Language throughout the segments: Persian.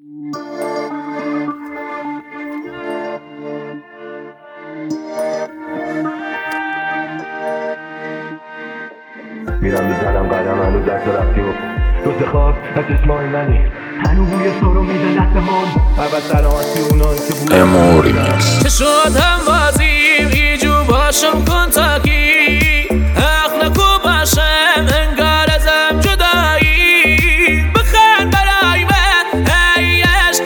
میرم میزنم قدم هنوز دست رفتی و روز خواب از چشمای منی هنوز روی سرو میده دست هم اول سلامتی اونان که بود اموری میکس چه شد هم بازیم ایجو باشم کنتاکی حق نکو باشم انگار ازم جدایی بخند برای من ای عشق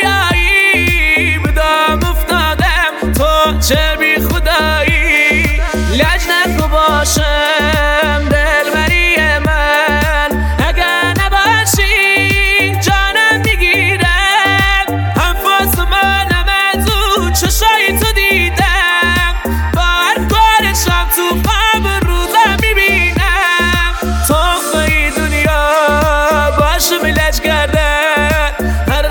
رویایی بدام افتادم تو چه بی خدایی لج نکو باشم دلبری من اگر نباشی جانم میگیرم انفاس منم از او چشای تو دیدم بار کارشم تو خواب روزم میبینم تو خواهی دنیا باشم لج کردن هر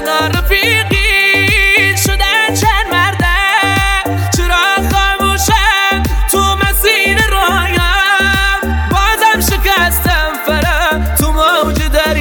نارفیقی شدن چند مردم چرا خاموشم تو مسیر رویم بازم شکستم فرم تو موج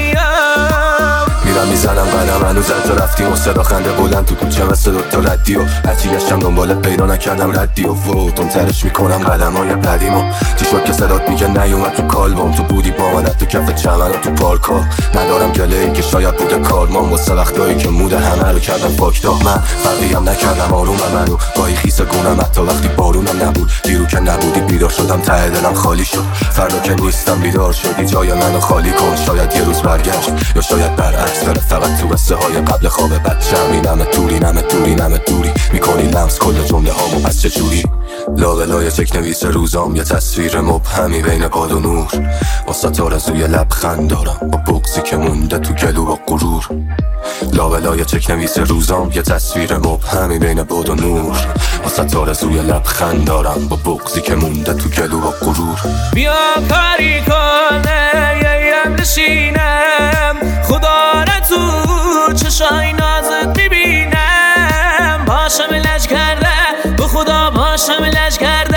دریام میرم میزنم قدم هنوز از تو رفتی و صدا خنده بلند تو کوچه مثل دکتر ردی و هرچی گشتم دنبالت پیدا نکردم ردی و فروتون ترش میکنم قدم های قدیمو چی شد که صدات میگه نیومد تو کالبوم تو بودی با من تو کف چمن و تو پارکا ندارم گله ای که شاید بوده کارمان واسه وقتایی که موده همه رو کردم فاکتا من فرقیم نکردم آرومم منو گاهی خیس گونم حتی وقتی بارونم نبود دیرو که نبودی بیدار شدم ته دلم خالی شد فردا که نیستم بیدار شدی جای منو خالی کن شاید یه روز برگشت یا شاید برعکس بره فقط تو قصه های قبل خواب بچم اینم دوری میکنی لمس کل جمله هامو پس چجوری لابلای چک نویس روزام یه تصویر مبهمی بین باد و نور واسه آرزوی لبخند دارم با بغضی که مونده تو گلو و غرور لابلای چک نویس روزام یه تصویر مبهمی بین باد و نور واسه آرزوی لبخند دارم با بغضی که مونده تو گلو و غرور بیا کاری کنه یه نشینم خدا را تو چشای نازت میبینم باشم لج کرده به خدا باشم لج کرده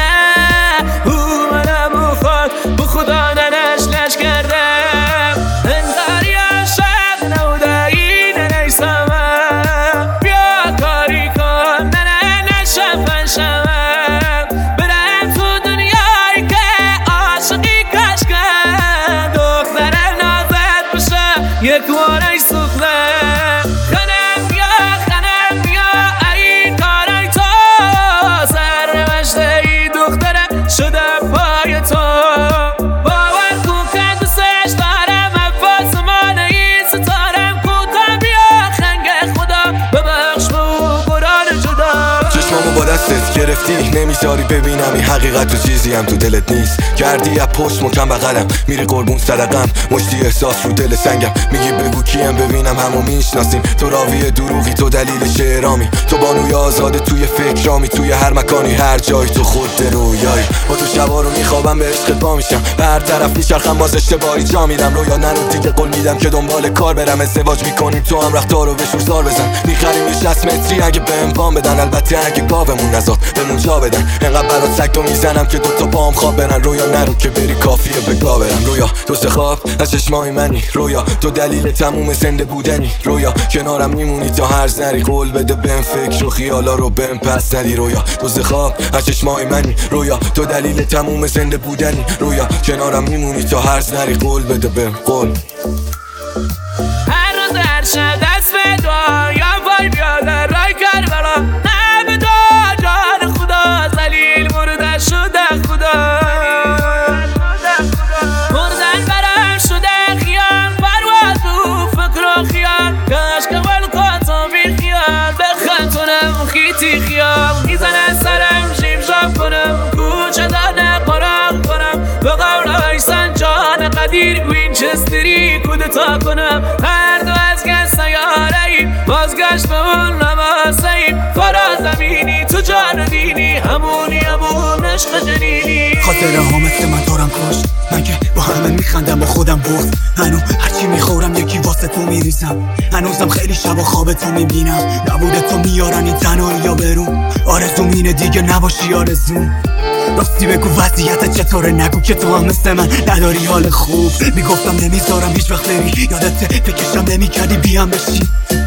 او منم او خود به خدا ننش لج کرده انگار یا شب نودایی ننیسم بیا کاری کن ننشم فنشم برم تو دنیایی که عاشقی کش کرد دختر نازت بشه یک وارای سخنه شده پای تو باور کن که دوستش دارم انفاس من این ستارم کوتا بیا خنگ خدا ببخش به او قرآن جدا چشمامو با دستت گرفتی نمیذاری ببینم این حقیقت تو چیزی هم تو دلت نیست کردی از پشت مکم بغلم میری قربون صدقم مشتی احساس رو دل سنگم میگی بگو کیم ببینم همو میشناسیم تو راوی دروغی تو دلیل شعرامی تو بانوی آزاده توی فکرامی توی هر مکانی هر جایی تو خود رویایی با تو شبا رو میخوابم به عشقت پا میشم به هر طرف میچرخم باز اشتباهی جا میدم رویا نرو دیگه قول میدم که دنبال کار برم ازدواج میکنیم تو هم رفتار رو به شورزار بزن میخریم یه 60 متری اگه بهم وام بدن البته اگه گاومون نزاد بهمون جا بدن انقدر برات سگ میزنم که دوتا پام خواب برن رویا نرو که بری کافیه به گا برم رویا تو خواب از چشمای منی رویا تو دلیل تموم زنده بودنی رویا کنارم میمونی تا هرز نری قول بده بهم فکر و خیالا رو بهم پس ندی رویا تو خواب از چشمای منی رویا تو دلیل تموم زنده بودنی رویا کنارم میمونی تا هرز نری قول بده بهم قول هر روز هر شب دست به دعا یا وای بیاده رای کربلا همه دعا جان خدا زلیل مرده شده خدا مردن برم شده خیال پرواز و فکر و خیال کاش که ولکاتو بی خیال بخندونم خیتی خیال میزنه سرم شیب شاب کنم کوچه دانه قرار کنم به قول سنجان قدیر وینچستری کودتا کنم هر دو از گل سیاره‌ای بازگشت به اون نماسه‌ای فرا زمینی تو جان دینی همون عشق جنینی خاطره ها مثل من دارم کاش من که با همه میخندم با خودم بغض هنوز هرچی میخورم یکی واسه تو میریزم هنوزم خیلی شب و خواب تو میبینم نبوده تو میارن این تنهایی یا برون آرزوم اینه دیگه نباشی آرزوم راستی بگو وضعیت چطوره نگو که تو هم مثل من نداری حال خوب میگفتم نمیذارم هیچ وقت بری یادت فکرشم نمیکردی بیام بشی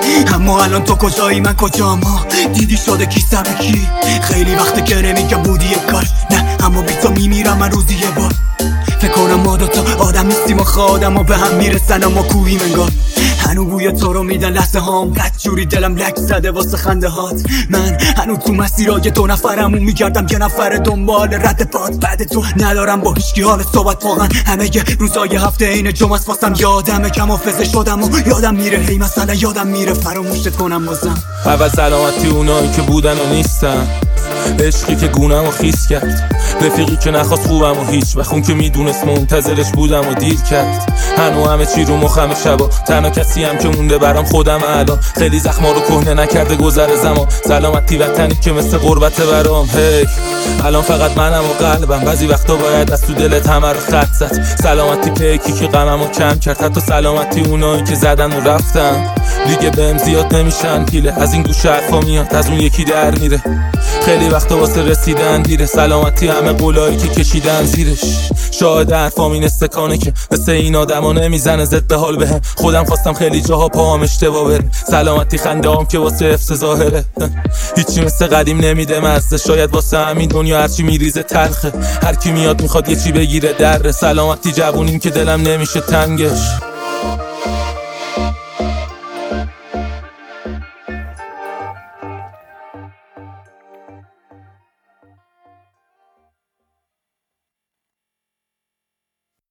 اما الان تو کجایی من کجام دیدی شده کی سر کی خیلی وقته که نمیگم بودی یک کار نه اما بی تو میمیرم من روزی یه بار فکر کنم ما دوتا آدم نیستیم و آدم ها به هم میرسن اما کوهیم انگار هنو بوی تو رو میدن لحظه هام بدجوری دلم لک زده واسه خنده هات من هنو تو مسیرای دو نفرم و میگردم یه نفر دنبال رد پات بعد تو ندارم با هیچکی حال صحبت واقعا همه روزای هفته این جمعه واسم یادمه کم حافظه شدم و یادم میره هی مثلا یادم میره فراموشت کنم بازم اول سلامتی اونایی که بودن و نیستن عشقی که گونم و خیس کرد رفیقی که نخواست خوبم و هیچ وقت که میدونست منتظرش بودم و دیر کرد هنو همه چی رو مخم شبا تنها کسی هم که مونده برام خودم الان خیلی زخما رو کهنه نکرده گذر زمان سلامتی وطنی که مثل غربت برام هی الان فقط منم و قلبم بعضی وقتا باید از تو دلت همه رو خط زد سلامتی پیکی که غممو کم کرد حتی سلامتی اونایی که زدن و رفتن دیگه بهم زیاد نمیشن پیله از این گوشه حرفا میاد از اون یکی در میره خیلی وقتا واسه رسیدن دیره سلامتی همه قولایی که کشیدن زیرش شاهد حرفام این استکانه که مثل این آدما نمیزنه زد به حال بهم خودم خواستم خیلی جاها پاهم اشتباه بره سلامتی خندهام که واسه حفظ ظاهره هیچی مثل قدیم نمیده مزه شاید واسه همین دنیا هرچی میریزه تلخه هر کی میاد میخواد یه چی بگیره دره سلامتی جوونیم که دلم نمیشه تنگش